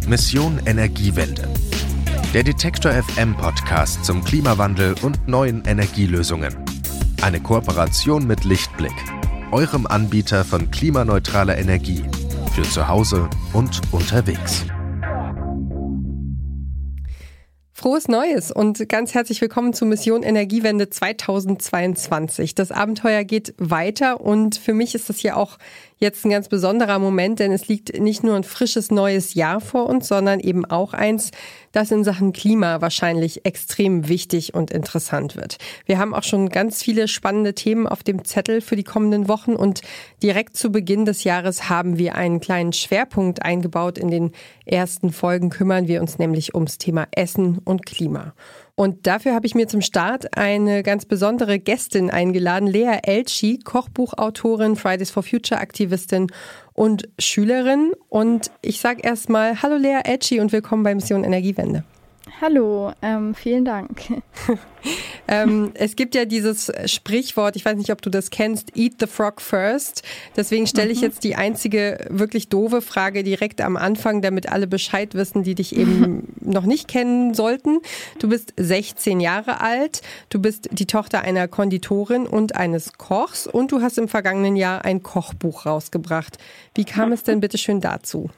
Mission Energiewende. Der Detektor FM Podcast zum Klimawandel und neuen Energielösungen. Eine Kooperation mit Lichtblick, eurem Anbieter von klimaneutraler Energie für zu Hause und unterwegs. Frohes Neues und ganz herzlich willkommen zu Mission Energiewende 2022. Das Abenteuer geht weiter und für mich ist das hier auch jetzt ein ganz besonderer Moment, denn es liegt nicht nur ein frisches neues Jahr vor uns, sondern eben auch eins, das in Sachen Klima wahrscheinlich extrem wichtig und interessant wird. Wir haben auch schon ganz viele spannende Themen auf dem Zettel für die kommenden Wochen und direkt zu Beginn des Jahres haben wir einen kleinen Schwerpunkt eingebaut. In den ersten Folgen kümmern wir uns nämlich ums Thema Essen und Klima. Und dafür habe ich mir zum Start eine ganz besondere Gästin eingeladen, Lea Elci, Kochbuchautorin, Fridays for Future Aktivistin und Schülerin. Und ich sage erstmal Hallo Lea Elci und willkommen bei Mission Energiewende. Hallo, vielen Dank. Es gibt ja dieses Sprichwort, ich weiß nicht, ob du das kennst, Eat the Frog first. Deswegen stelle ich jetzt die einzige wirklich doofe Frage direkt am Anfang, damit alle Bescheid wissen, die dich eben noch nicht kennen sollten. Du bist 16 Jahre alt, du bist die Tochter einer Konditorin und eines Kochs und du hast im vergangenen Jahr ein Kochbuch rausgebracht. Wie kam es denn bitte schön dazu?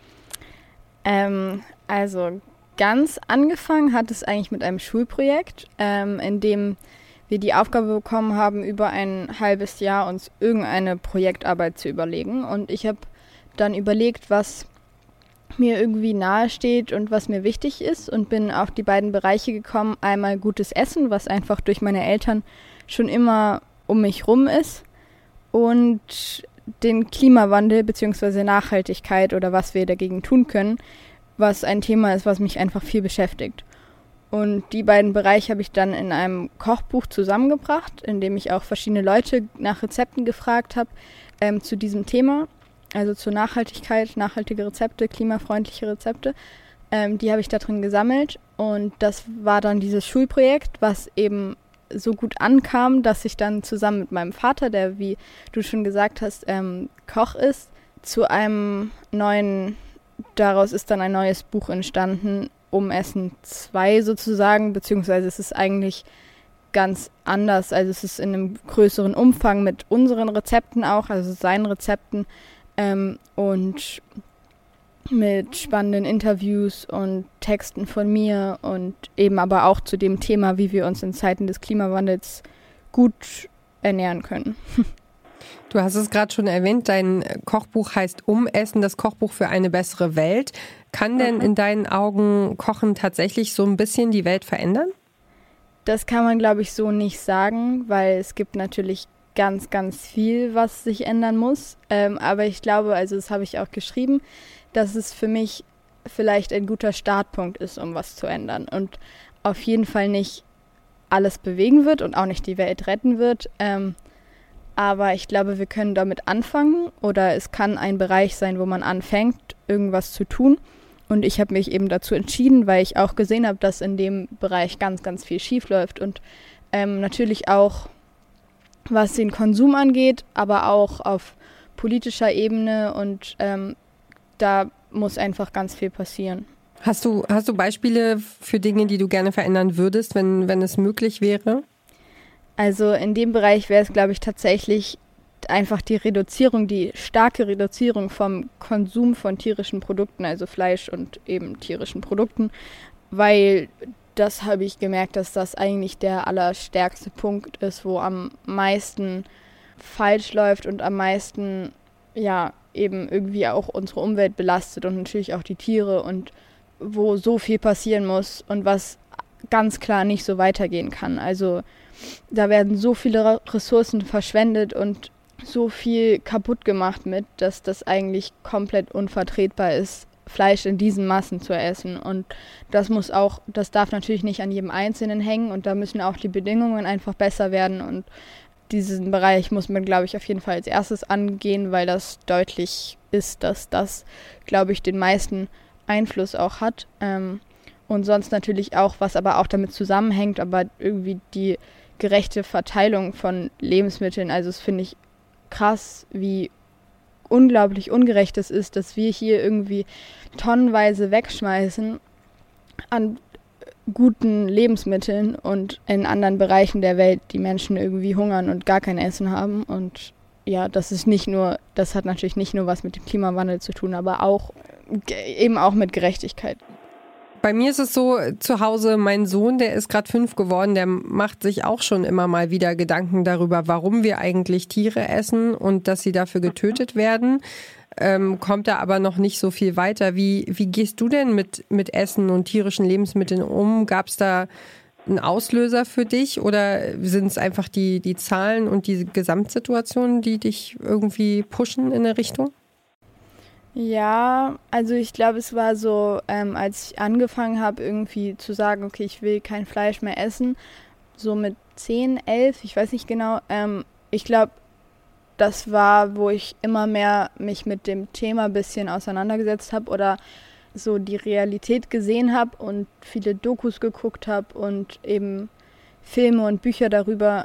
Ganz angefangen hat es eigentlich mit einem Schulprojekt, in dem wir die Aufgabe bekommen haben, über ein halbes Jahr uns irgendeine Projektarbeit zu überlegen. Und ich habe dann überlegt, was mir irgendwie nahe steht und was mir wichtig ist und bin auf die beiden Bereiche gekommen. Einmal gutes Essen, was einfach durch meine Eltern schon immer um mich rum ist, und den Klimawandel bzw. Nachhaltigkeit oder was wir dagegen tun können, was ein Thema ist, was mich einfach viel beschäftigt. Und die beiden Bereiche habe ich dann in einem Kochbuch zusammengebracht, in dem ich auch verschiedene Leute nach Rezepten gefragt habe zu diesem Thema, also zur Nachhaltigkeit, nachhaltige Rezepte, klimafreundliche Rezepte. Die habe ich da drin gesammelt und das war dann dieses Schulprojekt, was eben so gut ankam, dass ich dann zusammen mit meinem Vater, der, wie du schon gesagt hast, Koch ist, daraus ist dann ein neues Buch entstanden, Essen 2 sozusagen, beziehungsweise es ist eigentlich ganz anders. Also es ist in einem größeren Umfang mit unseren Rezepten auch, also seinen Rezepten, und mit spannenden Interviews und Texten von mir und eben aber auch zu dem Thema, wie wir uns in Zeiten des Klimawandels gut ernähren können. Du hast es gerade schon erwähnt, dein Kochbuch heißt Essen, das Kochbuch für eine bessere Welt. Kann denn in deinen Augen Kochen tatsächlich so ein bisschen die Welt verändern? Das kann man, glaube ich, so nicht sagen, weil es gibt natürlich ganz, ganz viel, was sich ändern muss. Aber ich glaube, also das habe ich auch geschrieben, dass es für mich vielleicht ein guter Startpunkt ist, um was zu ändern. Und auf jeden Fall nicht alles bewegen wird und auch nicht die Welt retten wird. Aber ich glaube, wir können damit anfangen oder es kann ein Bereich sein, wo man anfängt, irgendwas zu tun. Und ich habe mich eben dazu entschieden, weil ich auch gesehen habe, dass in dem Bereich ganz, ganz viel schief läuft. Und natürlich auch, was den Konsum angeht, aber auch auf politischer Ebene. Und da muss einfach ganz viel passieren. Hast du Beispiele für Dinge, die du gerne verändern würdest, wenn es möglich wäre? Also in dem Bereich wäre es, glaube ich, tatsächlich einfach die starke Reduzierung vom Konsum von tierischen Produkten, also Fleisch und eben tierischen Produkten, weil das habe ich gemerkt, dass das eigentlich der allerstärkste Punkt ist, wo am meisten falsch läuft und am meisten eben irgendwie auch unsere Umwelt belastet und natürlich auch die Tiere und wo so viel passieren muss und was ganz klar nicht so weitergehen kann. Also da werden so viele Ressourcen verschwendet und so viel kaputt gemacht dass das eigentlich komplett unvertretbar ist, Fleisch in diesen Massen zu essen. Und das darf natürlich nicht an jedem Einzelnen hängen und da müssen auch die Bedingungen einfach besser werden. Und diesen Bereich muss man, glaube ich, auf jeden Fall als erstes angehen, weil das deutlich ist, dass das, glaube ich, den meisten Einfluss auch hat. Und sonst natürlich auch, was aber auch damit zusammenhängt, aber irgendwie die gerechte Verteilung von Lebensmitteln. Also das finde ich krass, wie unglaublich ungerecht es ist, dass wir hier irgendwie tonnenweise wegschmeißen an guten Lebensmitteln und in anderen Bereichen der Welt die Menschen irgendwie hungern und gar kein Essen haben. Und ja, das hat natürlich nicht nur was mit dem Klimawandel zu tun, aber auch eben auch mit Gerechtigkeit. Bei mir ist es so, zu Hause, mein Sohn, der ist gerade 5 geworden, der macht sich auch schon immer mal wieder Gedanken darüber, warum wir eigentlich Tiere essen und dass sie dafür getötet werden. Kommt da aber noch nicht so viel weiter. Wie gehst du denn mit Essen und tierischen Lebensmitteln um? Gab es da einen Auslöser für dich oder sind es einfach die Zahlen und die Gesamtsituation, die dich irgendwie pushen in eine Richtung? Ja, also ich glaube, es war so, als ich angefangen habe, irgendwie zu sagen, okay, ich will kein Fleisch mehr essen, so mit 10, 11, ich weiß nicht genau, ich glaube, das war, wo ich immer mehr mich mit dem Thema ein bisschen auseinandergesetzt habe oder so die Realität gesehen habe und viele Dokus geguckt habe und eben Filme und Bücher darüber,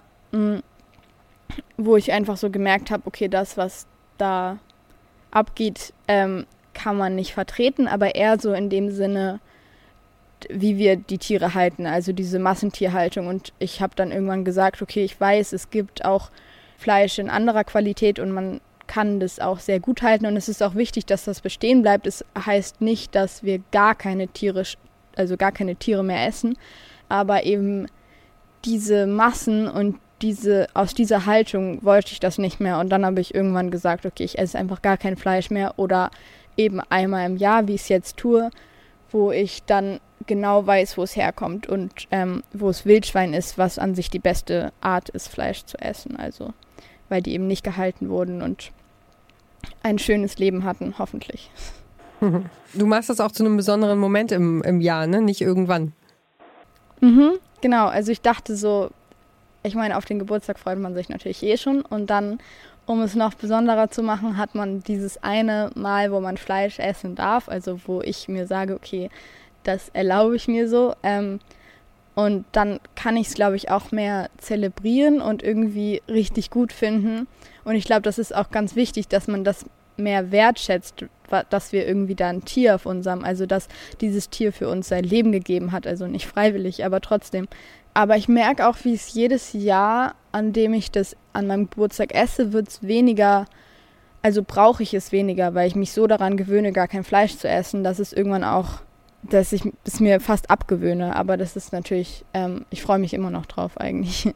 wo ich einfach so gemerkt habe, okay, das, was da abgeht, kann man nicht vertreten, aber eher so in dem Sinne, wie wir die Tiere halten, also diese Massentierhaltung. Und ich habe dann irgendwann gesagt, okay, ich weiß, es gibt auch Fleisch in anderer Qualität und man kann das auch sehr gut halten und es ist auch wichtig, dass das bestehen bleibt. Es heißt nicht, dass wir gar keine Tiere mehr essen, aber eben diese Massen und aus dieser Haltung wollte ich das nicht mehr und dann habe ich irgendwann gesagt, okay, ich esse einfach gar kein Fleisch mehr oder eben einmal im Jahr, wie ich es jetzt tue, wo ich dann genau weiß, wo es herkommt und wo es Wildschwein ist, was an sich die beste Art ist, Fleisch zu essen, also weil die eben nicht gehalten wurden und ein schönes Leben hatten, hoffentlich. Du machst das auch zu einem besonderen Moment im Jahr, ne? Nicht irgendwann. Genau, also ich dachte so, ich meine, auf den Geburtstag freut man sich natürlich schon und dann, um es noch besonderer zu machen, hat man dieses eine Mal, wo man Fleisch essen darf, also wo ich mir sage, okay, das erlaube ich mir so und dann kann ich es, glaube ich, auch mehr zelebrieren und irgendwie richtig gut finden und ich glaube, das ist auch ganz wichtig, dass man das mehr wertschätzt, dass wir irgendwie da ein Tier auf unserem, also dass dieses Tier für uns sein Leben gegeben hat, also nicht freiwillig, aber trotzdem. Aber ich merke auch, wie es jedes Jahr, an dem ich das an meinem Geburtstag esse, wird es weniger, also brauche ich es weniger, weil ich mich so daran gewöhne, gar kein Fleisch zu essen, dass es irgendwann auch, dass ich es mir fast abgewöhne. Aber das ist natürlich, ich freue mich immer noch drauf eigentlich.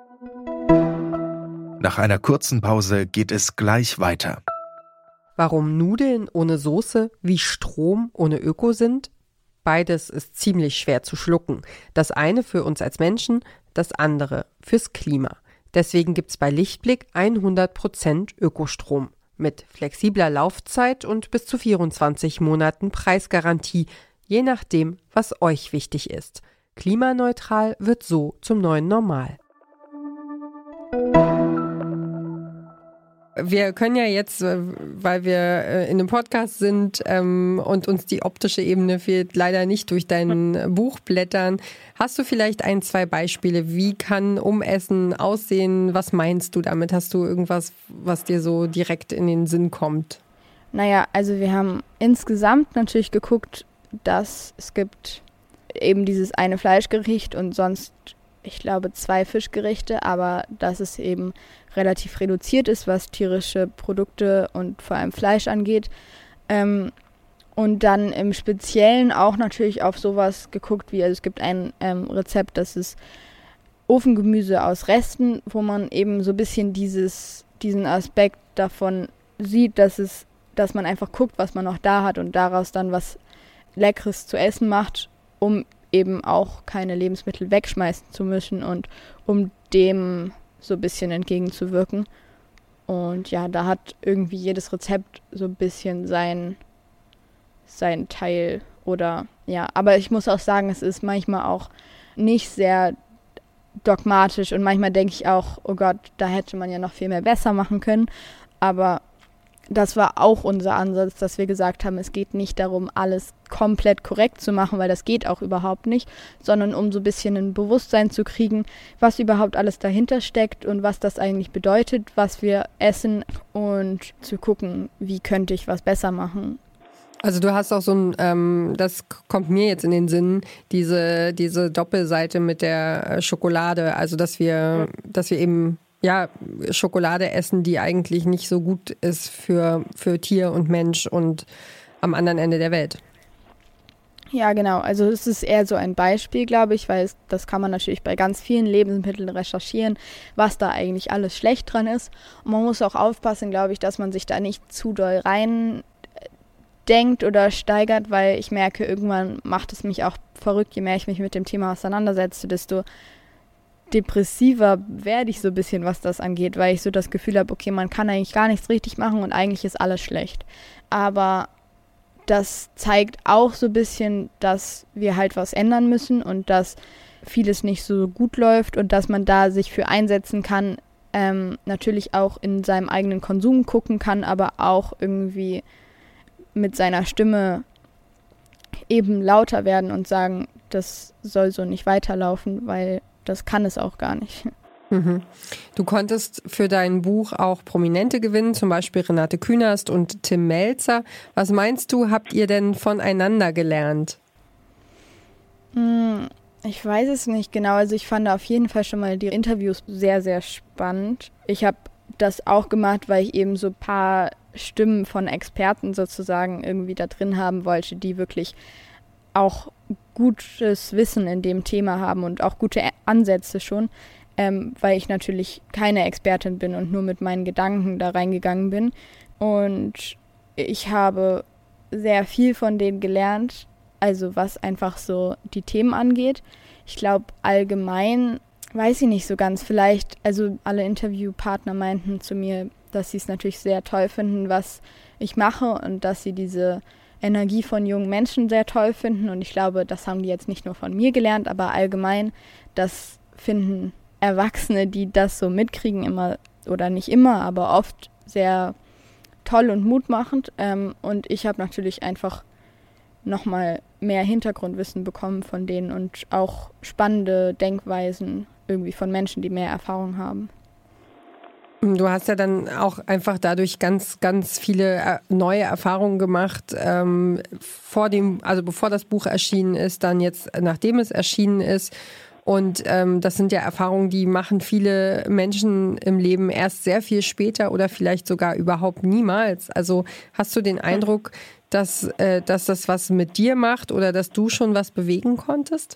Nach einer kurzen Pause geht es gleich weiter. Warum Nudeln ohne Soße wie Strom ohne Öko sind? Beides ist ziemlich schwer zu schlucken. Das eine für uns als Menschen, das andere fürs Klima. Deswegen gibt's bei Lichtblick 100% Ökostrom. Mit flexibler Laufzeit und bis zu 24 Monaten Preisgarantie, je nachdem, was euch wichtig ist. Klimaneutral wird so zum neuen Normal. Wir können ja jetzt, weil wir in einem Podcast sind und uns die optische Ebene fehlt, leider nicht durch dein Buch blättern. Hast du vielleicht 1, 2 Beispiele? Wie kann Umessen aussehen? Was meinst du damit? Hast du irgendwas, was dir so direkt in den Sinn kommt? Naja, also wir haben insgesamt natürlich geguckt, dass es gibt eben dieses eine Fleischgericht und sonst, ich glaube, 2 Fischgerichte, aber dass es eben relativ reduziert ist, was tierische Produkte und vor allem Fleisch angeht. Und dann im Speziellen auch natürlich auf sowas geguckt, wie, also es gibt ein Rezept, das ist Ofengemüse aus Resten, wo man eben so ein bisschen diesen Aspekt davon sieht, dass man einfach guckt, was man noch da hat und daraus dann was Leckeres zu essen macht, um eben auch keine Lebensmittel wegschmeißen zu müssen und um dem so ein bisschen entgegenzuwirken. Und ja, da hat irgendwie jedes Rezept so ein bisschen sein Teil oder ja, aber ich muss auch sagen, es ist manchmal auch nicht sehr dogmatisch und manchmal denke ich auch, oh Gott, da hätte man ja noch viel mehr besser machen können, aber das war auch unser Ansatz, dass wir gesagt haben, es geht nicht darum, alles komplett korrekt zu machen, weil das geht auch überhaupt nicht, sondern um so ein bisschen ein Bewusstsein zu kriegen, was überhaupt alles dahinter steckt und was das eigentlich bedeutet, was wir essen und zu gucken, wie könnte ich was besser machen. Also du hast auch so ein, das kommt mir jetzt in den Sinn, diese Doppelseite mit der Schokolade, also dass wir eben Schokolade essen, die eigentlich nicht so gut ist für Tier und Mensch und am anderen Ende der Welt. Ja, genau. Also es ist eher so ein Beispiel, glaube ich, weil das kann man natürlich bei ganz vielen Lebensmitteln recherchieren, was da eigentlich alles schlecht dran ist. Und man muss auch aufpassen, glaube ich, dass man sich da nicht zu doll rein denkt oder steigert, weil ich merke, irgendwann macht es mich auch verrückt, je mehr ich mich mit dem Thema auseinandersetze, desto depressiver werde ich so ein bisschen, was das angeht, weil ich so das Gefühl habe, okay, man kann eigentlich gar nichts richtig machen und eigentlich ist alles schlecht. Aber das zeigt auch so ein bisschen, dass wir halt was ändern müssen und dass vieles nicht so gut läuft und dass man da sich für einsetzen kann, natürlich auch in seinem eigenen Konsum gucken kann, aber auch irgendwie mit seiner Stimme eben lauter werden und sagen, das soll so nicht weiterlaufen, weil das kann es auch gar nicht. Mhm. Du konntest für dein Buch auch Prominente gewinnen, zum Beispiel Renate Künast und Tim Melzer. Was meinst du, habt ihr denn voneinander gelernt? Ich weiß es nicht genau. Also ich fand auf jeden Fall schon mal die Interviews sehr, sehr spannend. Ich habe das auch gemacht, weil ich eben so ein paar Stimmen von Experten sozusagen irgendwie da drin haben wollte, die wirklich auch gutes Wissen in dem Thema haben und auch gute Ansätze schon, weil ich natürlich keine Expertin bin und nur mit meinen Gedanken da reingegangen bin. Und ich habe sehr viel von denen gelernt, also was einfach so die Themen angeht. Ich glaube allgemein, weiß ich nicht so ganz, vielleicht, also alle Interviewpartner meinten zu mir, dass sie es natürlich sehr toll finden, was ich mache und dass sie diese Energie von jungen Menschen sehr toll finden. Und ich glaube, das haben die jetzt nicht nur von mir gelernt, aber allgemein, das finden Erwachsene, die das so mitkriegen, immer oder nicht immer, aber oft sehr toll und mutmachend. Und ich habe natürlich einfach nochmal mehr Hintergrundwissen bekommen von denen und auch spannende Denkweisen irgendwie von Menschen, die mehr Erfahrung haben. Du hast ja dann auch einfach dadurch ganz, ganz viele neue Erfahrungen gemacht, bevor das Buch erschienen ist, dann jetzt, nachdem es erschienen ist. Und das sind ja Erfahrungen, die machen viele Menschen im Leben erst sehr viel später oder vielleicht sogar überhaupt niemals. Also hast du den Eindruck, dass das was mit dir macht oder dass du schon was bewegen konntest?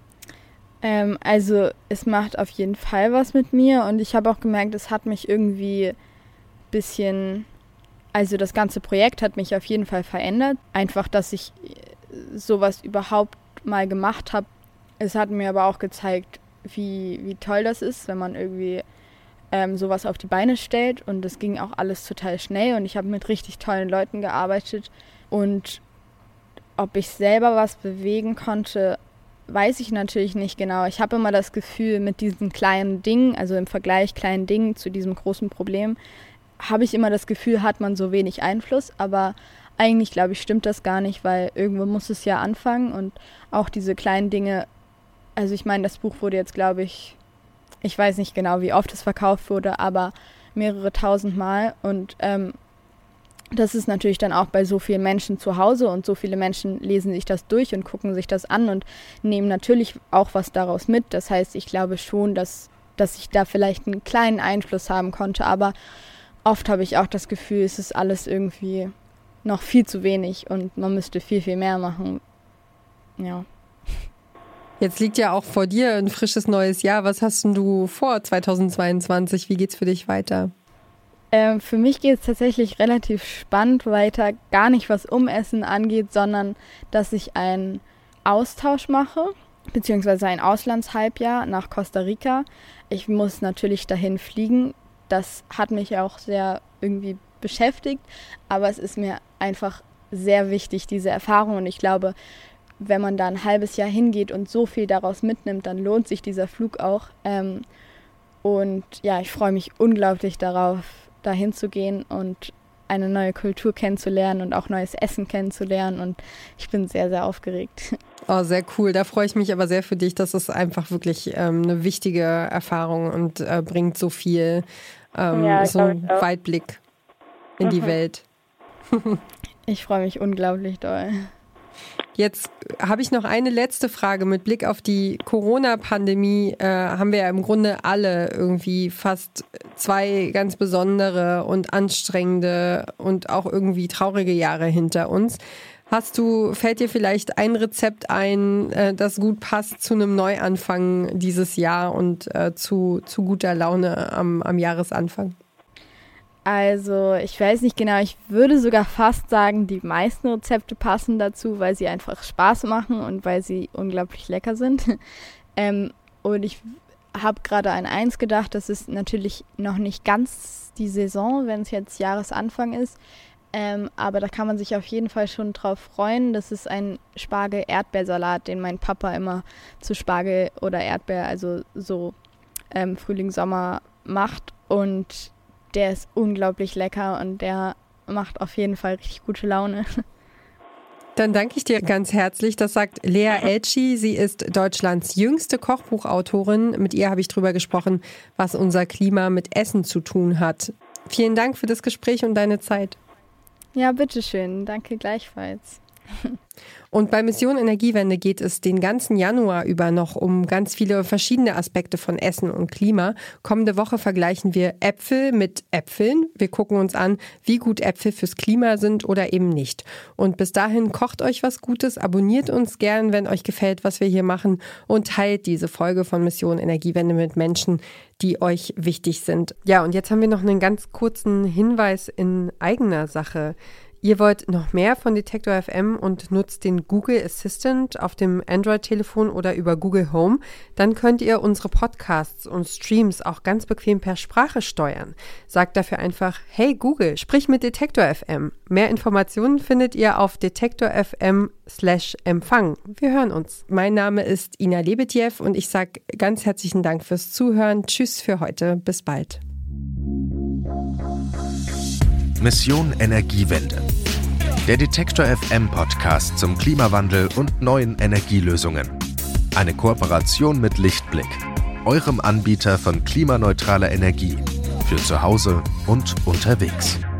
Also es macht auf jeden Fall was mit mir und ich habe auch gemerkt, es hat mich irgendwie ein bisschen, also das ganze Projekt hat mich auf jeden Fall verändert. Einfach, dass ich sowas überhaupt mal gemacht habe. Es hat mir aber auch gezeigt, wie toll das ist, wenn man irgendwie sowas auf die Beine stellt und das ging auch alles total schnell und ich habe mit richtig tollen Leuten gearbeitet und ob ich selber was bewegen konnte, weiß ich natürlich nicht genau. Ich habe immer das Gefühl, mit diesen kleinen Dingen, also im Vergleich kleinen Dingen zu diesem großen Problem, habe ich immer das Gefühl, hat man so wenig Einfluss. Aber eigentlich, glaube ich, stimmt das gar nicht, weil irgendwo muss es ja anfangen. Und auch diese kleinen Dinge, also ich meine, das Buch wurde jetzt, glaube ich weiß nicht genau, wie oft es verkauft wurde, aber mehrere tausend Mal. Und das ist natürlich dann auch bei so vielen Menschen zu Hause und so viele Menschen lesen sich das durch und gucken sich das an und nehmen natürlich auch was daraus mit. Das heißt, ich glaube schon, dass ich da vielleicht einen kleinen Einfluss haben konnte, aber oft habe ich auch das Gefühl, es ist alles irgendwie noch viel zu wenig und man müsste viel, viel mehr machen. Ja. Jetzt liegt ja auch vor dir ein frisches neues Jahr. Was hast denn du vor 2022? Wie geht's für dich weiter? Für mich geht es tatsächlich relativ spannend weiter, gar nicht was Umessen angeht, sondern dass ich einen Austausch mache, beziehungsweise ein Auslandshalbjahr nach Costa Rica. Ich muss natürlich dahin fliegen. Das hat mich auch sehr irgendwie beschäftigt, aber es ist mir einfach sehr wichtig, diese Erfahrung. Und ich glaube, wenn man da ein halbes Jahr hingeht und so viel daraus mitnimmt, dann lohnt sich dieser Flug auch. Und ja, ich freue mich unglaublich darauf, dahin zu gehen und eine neue Kultur kennenzulernen und auch neues Essen kennenzulernen. Und ich bin sehr, sehr aufgeregt. Oh, sehr cool. Da freue ich mich aber sehr für dich. Das ist einfach wirklich eine wichtige Erfahrung und bringt so viel, so einen Weitblick in die Welt. Ich freue mich unglaublich doll. Jetzt habe ich noch eine letzte Frage. Mit Blick auf die Corona-Pandemie haben wir ja im Grunde alle irgendwie fast 2 ganz besondere und anstrengende und auch irgendwie traurige Jahre hinter uns. Fällt dir vielleicht ein Rezept ein, das gut passt zu einem Neuanfang dieses Jahr und zu guter Laune am Jahresanfang? Also ich weiß nicht genau, ich würde sogar fast sagen, die meisten Rezepte passen dazu, weil sie einfach Spaß machen und weil sie unglaublich lecker sind. Und ich habe gerade an eins gedacht, das ist natürlich noch nicht ganz die Saison, wenn es jetzt Jahresanfang ist. Aber da kann man sich auf jeden Fall schon drauf freuen. Das ist ein Spargel-Erdbeersalat, den mein Papa immer zu Spargel oder Erdbeer, also so Frühling, Sommer macht. Und der ist unglaublich lecker und der macht auf jeden Fall richtig gute Laune. Dann danke ich dir ganz herzlich. Das sagt Lea Elchi. Sie ist Deutschlands jüngste Kochbuchautorin. Mit ihr habe ich drüber gesprochen, was unser Klima mit Essen zu tun hat. Vielen Dank für das Gespräch und deine Zeit. Ja, bitteschön. Danke gleichfalls. Und bei Mission Energiewende geht es den ganzen Januar über noch um ganz viele verschiedene Aspekte von Essen und Klima. Kommende Woche vergleichen wir Äpfel mit Äpfeln. Wir gucken uns an, wie gut Äpfel fürs Klima sind oder eben nicht. Und bis dahin kocht euch was Gutes, abonniert uns gern, wenn euch gefällt, was wir hier machen und teilt diese Folge von Mission Energiewende mit Menschen, die euch wichtig sind. Ja, und jetzt haben wir noch einen ganz kurzen Hinweis in eigener Sache. Ihr wollt noch mehr von Detektor FM und nutzt den Google Assistant auf dem Android-Telefon oder über Google Home, dann könnt ihr unsere Podcasts und Streams auch ganz bequem per Sprache steuern. Sagt dafür einfach, hey Google, sprich mit Detektor FM. Mehr Informationen findet ihr auf detektor.fm/Empfang. Wir hören uns. Mein Name ist Ina Lebetjew und ich sage ganz herzlichen Dank fürs Zuhören. Tschüss für heute. Bis bald. Mission Energiewende. Der Detektor FM Podcast zum Klimawandel und neuen Energielösungen. Eine Kooperation mit Lichtblick, eurem Anbieter von klimaneutraler Energie für zu Hause und unterwegs.